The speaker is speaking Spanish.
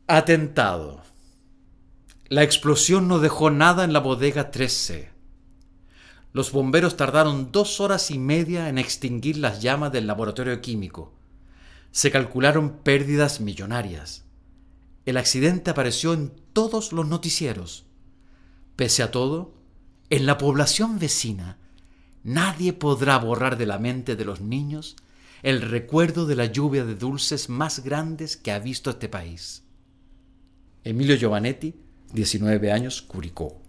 Atentado. La explosión no dejó nada en la bodega 3C. Los bomberos tardaron 2 horas y media en extinguir las llamas del laboratorio químico. Se calcularon pérdidas millonarias. El accidente apareció en todos los noticieros. Pese a todo, en la población vecina, nadie podrá borrar de la mente de los niños el recuerdo de la lluvia de dulces más grandes que ha visto este país. Emilio Giovanetti, 19 años, Curicó.